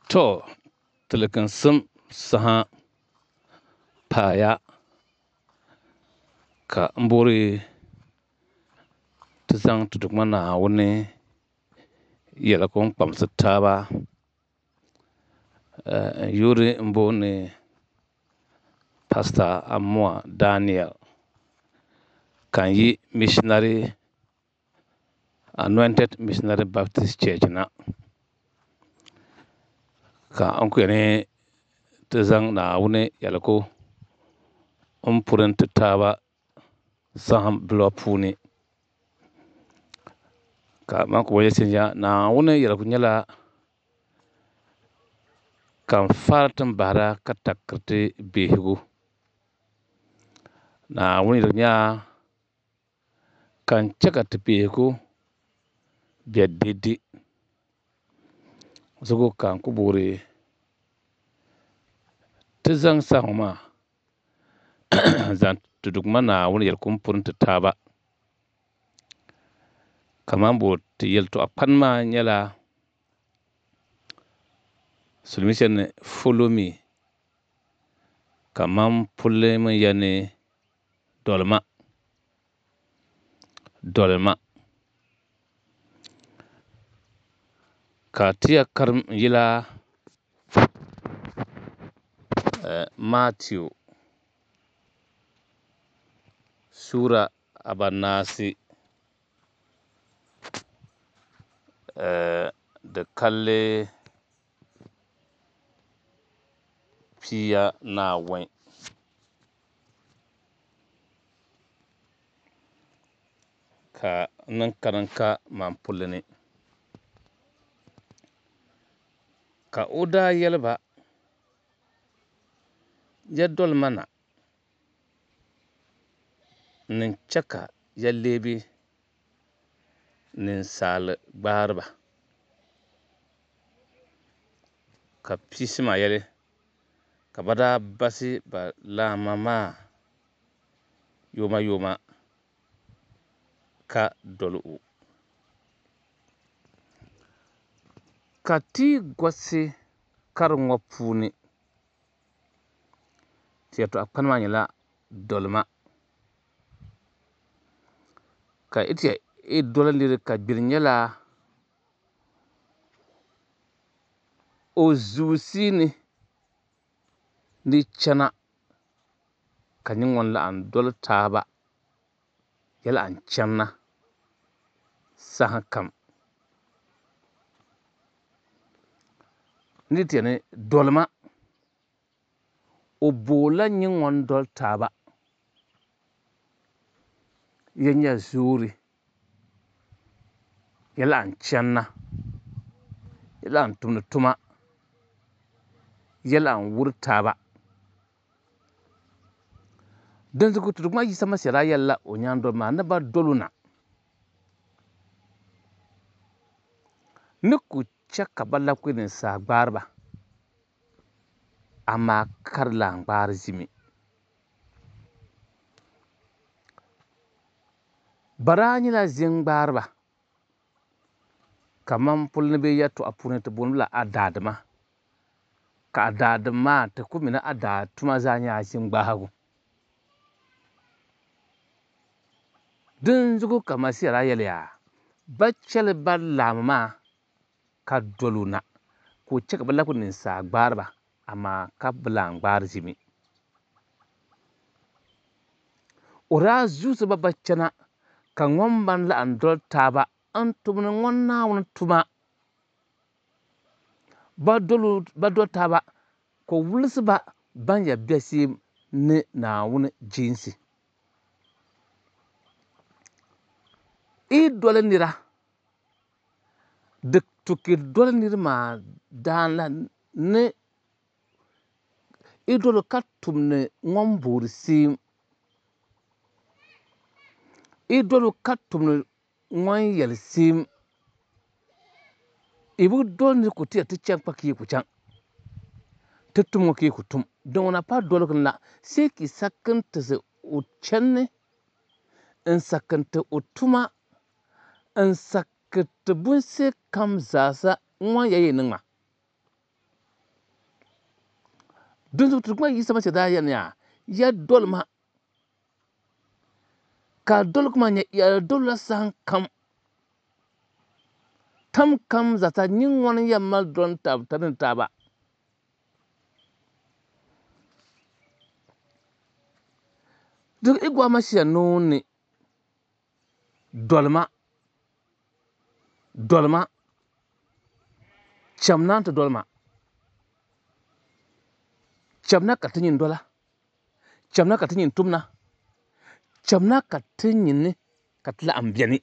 To, tilikinsum saha paaya ka n bori ti zaŋ ti Duuma Naawuni yɛligu n kpamsi taaba n yuri n booni Pastor Amoa Daniel ka n yi Anointed Missionary Baptist Church na ka n ku yɛli ti zaŋ Naawuni yɛligu n purim ti taaba zaham bila puuni ka man ku bɔli tinya Naawuni yɛligu nyɛla kan fari tin bahira ka takiriti beehigu Naawuni yɛligu nyɛla kan chɛ ka ti beehigu bɛ dɛdɛ zuɣu ka n ku boori ti zaŋ saɣim maa zaŋ ti Duuma Naawuni yɛligu n purim ti taaba kaman boori ti yɛltɔɣa kpani maa nyɛla silimiin shɛli ni follow me kaman puli min yɛli ni dolima ka ti ya karim n yila Matthew sura abanaasi di kalli pia naawɔi ka nin karim ka man puli ni ka o daa yɛliba ya dolima na nin chɛ ka ya leebi ninsaali gbaariba ka piisi maa yɛli ka ba daa basi ba laamba maa yoma ka doli o ka ti gɔsi karim ŋɔ puuni ti yɛltɔɣa kpani maa nyɛla dolima ka yi doli niri ka gbiri nyɛla o zuusi ni chana ka nyɛ laɣim doli taaba ya laɣim channa saha kam ni ti yɛli dolima o boola nyɛ doli taaba ya nyɛ zoori ya laɣim channa ya laɣim tumdi tuma ya laɣim wuri taaba dinzuɣu ti Duuma Yisa Masiha daa yɛlila o nyaaŋ dɔli maa ni ba doli o na ni ku chɛ ka ba labi kuli ninsaa gbaariba amaa ka di lan gbaari ʒimi ba daa nyɛla ʒini gbaariba kaman puli ni bɛ yɛltɔɣa puuni ti booni la Adaadima ka Adaadima maa ti ku mi ni adaatuma zaa nyɛla ʒini gbaahigu dinzuɣu ka Masiha daa yɛli yaa ba chɛli ban laami maa ka doli o na ka o chɛ ka ba labi kuli ninsaa gbaariba amaa ka bi lan gbaari ʒimi o daa zuusi ba chana ka ŋɔn ban laɣim doli taaba n tumdi ŋɔni Naawuni tuma ba doli taaba ka o wulisi ba ban yɛn bɛshɛm ni Naawuni jɛnsi yi doli nira di tuki doli nira maa daan la ni yi doli ka tumdi ŋɔn boori seem yi doli ka tumdi ŋɔn yɛli seem yi bi doli nira ku ti yɛli ti chɛni kpa ka yi ku chaŋ ti tum ŋɔ ka yi ku tum din ŋɔ na pa doligi ni la sai ka yi sakinti o chani n sakinti o tuma n sakiriti bunshɛli kam zaasa ŋɔn ya yi ni ŋma dun su kuma yi sama ce da ya dolma ka dol kuma ya dolla san kam tam kam zata nyin wani yamma don tarin ta ba duk igwa mashi nuni dolma chamna ta dolma chamna ka tinyin dola chamna ka tinyin tumna chamna ka tinyin ni ka tila ambiani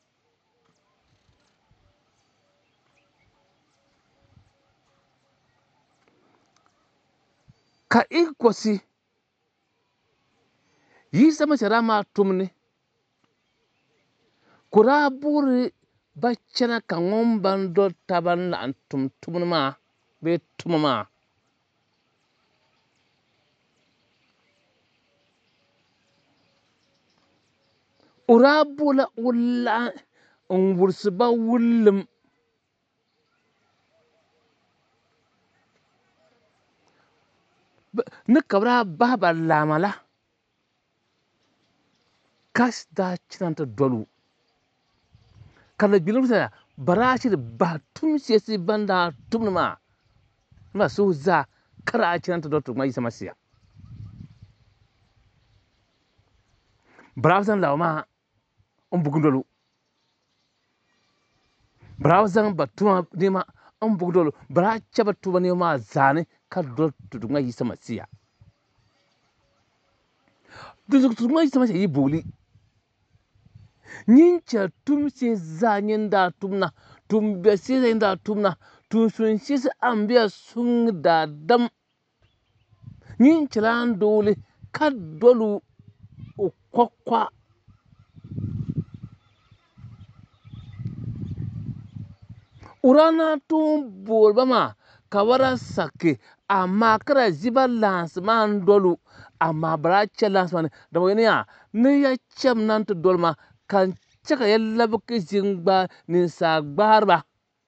ka ikosi yi sama rama tumni kura buri bachana ka ngomban do taban la antum tumma be tumma urabula ulla ngursuba wullum ni kabra baba lamala kas da cinanta dolu kala bilum sa barashi da batum siyasi banda tumma ma so za kara cinanta dotu mai sama siya brawzan lawma bugundolu brawzan batuma nema bugundolu bra chaba tuba nema zane ka dotu mai sama siya dotu mai sama siya yi boli nyincha tumsi za nyinda tumna tumbesi za nyinda tumna tunsunsi sa ambiya sun da dam nyincha lan dole ka dolu ukwakwa urana tun bolba ma kawara sake amma kara ziba lansman dolu amma bara ce lansman da wani ya ni ya cem nan ta dolma kan cika yalla buki zingba ninsa gbarba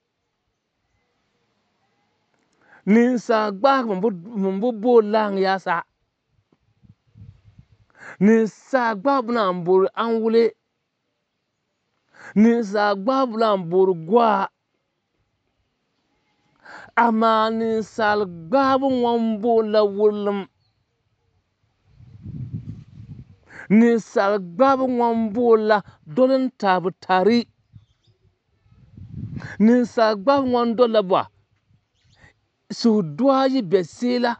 ninsa gbarba mbu bolang ya sa ninsa gbarba na mbur an wule ninsa gbarba na mbur gwa amma ninsa gbarba wambo la wulum ninsal gbab ŋwambo la dolin tabu tari ninsal gbab ŋwan dola bwa su dwayi besila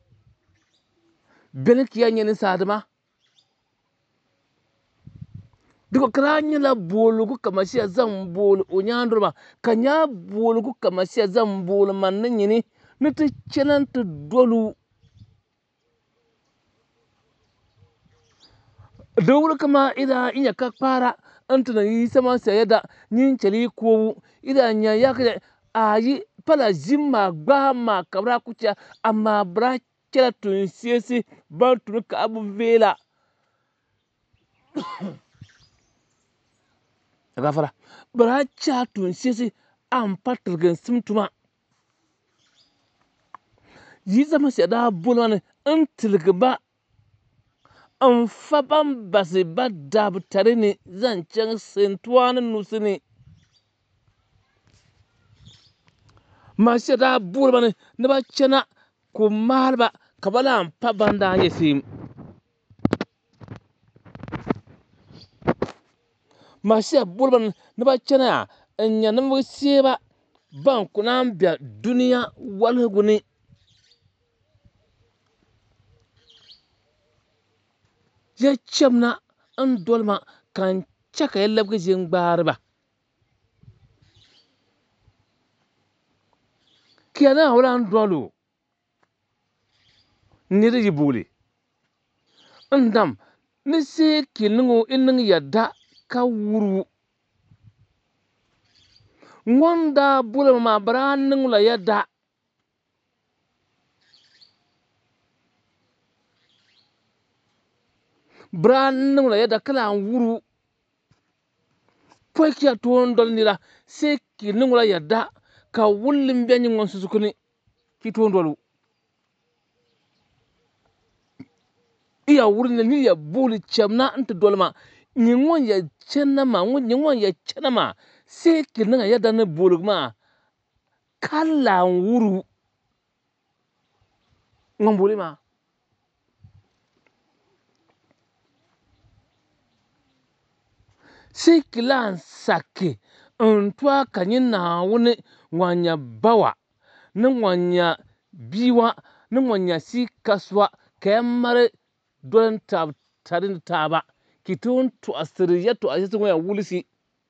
belki ya nyeni sadama diko kra nyela bolugu kamasiya zan bolu onyandurma kanya bolugu kamasiya zan bolu manne nyini niti chenanti dolu dawul kama ida inya ka kpara antuna yi sama sayada nyin chali ko ida nya yakde ayi pala zimma gba ma kabra kucha amma bra kela tun siyesi ba tun ka abu vela gafara bra cha tun siyesi am patrgen simtuma yi sama sayada bulwane antilgba an faban basi ba dabu tare ne zancen sintuwanin nusini masu da burba ne na ba cana ko malba ka bala an faban da ya sim masu burba ne na ba cana an yanan wasi ba ban kuna biya duniya walhuguni ya cemna an dolma kan caka ya labga jin gbarba kiyana wala an dolu ni da yibuli ndam ni se kilingo inin yadda ka wuru ngonda bulama ma branin la yadda branin la yadda kala wuru poikia tuon dol nira se kilingo la yadda ka wullin benyi ngon susukuni ki tuon dolu iya wurin ni ya buli chamna anta dolma nyingon ya chenna ma nyingon ya chena ma sai kinga ya dan bulug ma kala wuru ngambuli ma sai kilan sake ntwa kanyin na wuni wanya bawa na wanya biwa na wanya si kaswa kamar don tarin taba kitun to asiri ya to asisi wanya wulisi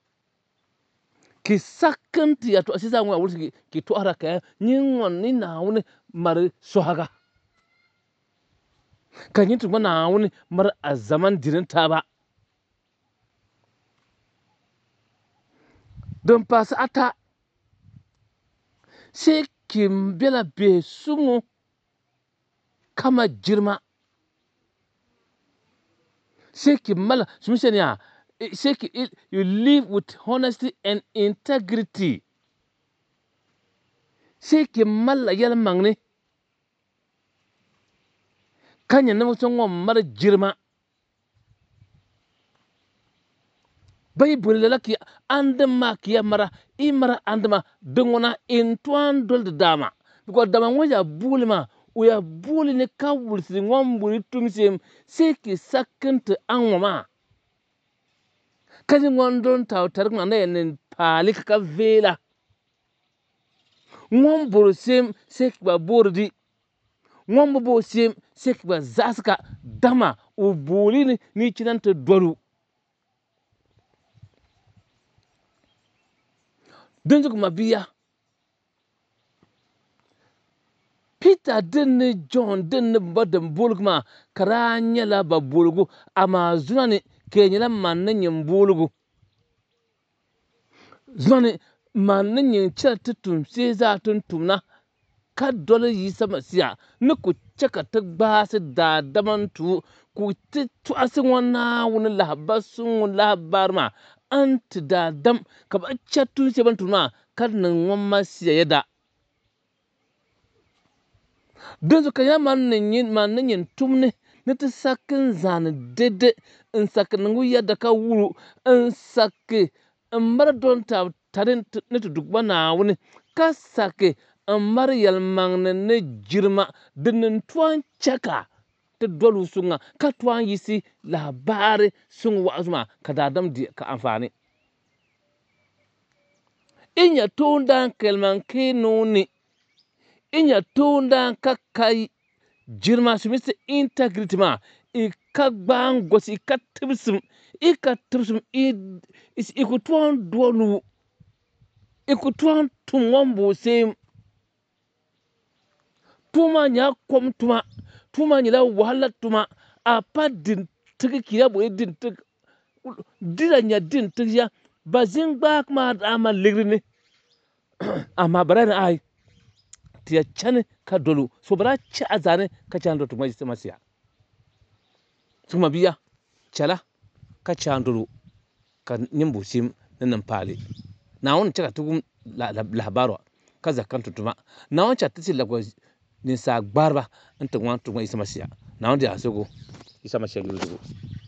ki sakanti ya to asisi wanya wulisi ki to ara kaya nyingon ni na wuni mar sohaga kanyin to na wuni mar a zaman dirin taba don fasa ata sai kin bela be sungu kama jirma sai kin mala sumisani ya sai ki you live with honesty and integrity sai kin mala yal mangne kanya na mutum mara jirma Bible laki andama kiya mara imara andama dungona intwan dol dama because dama ngoja bulima uya buli ne kawulsi ngombuli tumsim seki sakent anwama kaji ngondon taw tarikna na yen palik ka vela ngombulu sim seki ba bordi ngombo sim seki ba zaska dama ubuli ni chinante doru Dunjuk mabiya Peter dinne John dinne badan bulgma karanya la ba bulgu ama zunani kenyala manne nyim bulgu zunani manne nyim cha tutum seza tuntumna ka dole yi sama siya ne ku chaka ta gbasi da damantu ku tu asin wana wani lahabasun lahabar ma anti da dam ka ba chatun se ban tuma kar nan wamma siya yada don ka ya man yin tumne ne ta sakin zan dede in sakin ngu yada ka wuru in sake in mar don ta tarin ne ta duk bana wani ka sake in mar yalman ne jirma dinin tuwan chaka ta dolu sunga ka tuwan yisi labari sun wa'azuma ka dadam di ka amfani inya tunda kelman kinuni inya tunda ka kai jirma su misi integrity ma ka gbangosi ka tibsum ikutuwan dolu ikutuwan tumwambo sem tuma nya kom tuma nyila wahala tuma apa din tigi kiya bo din tigi dira nya din tigi ya bazin gbak ma ama ligrini amma barana ai tiya chane ka dolu so bara cha azane ka chando tuma jisema siya tuma biya chala ka chandolu ka nyimbu sim nan pali na won chaka tugum la baro ka zakan tuma na won cha tisi lagwa ni sa gbarba anta wan tuma isema siya na won dia sogo isema siya